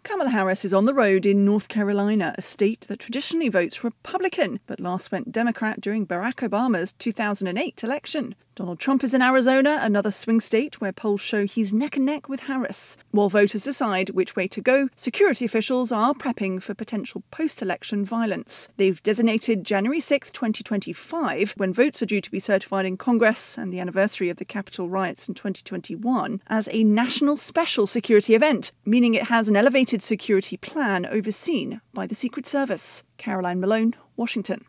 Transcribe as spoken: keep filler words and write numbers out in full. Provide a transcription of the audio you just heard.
Kamala Harris is on the road in North Carolina, a state that traditionally votes Republican, but last went Democrat during Barack Obama's two thousand eight election. Donald Trump is in Arizona, another swing state where polls show he's neck and neck with Harris. While voters decide which way to go, security officials are prepping for potential post-election violence. They've designated January sixth, twenty twenty-five, when votes are due to be certified in Congress and the anniversary of the Capitol riots in twenty twenty-one, as a national special security event, meaning it has an elevated security plan overseen by the Secret Service. Caroline Malone, Washington.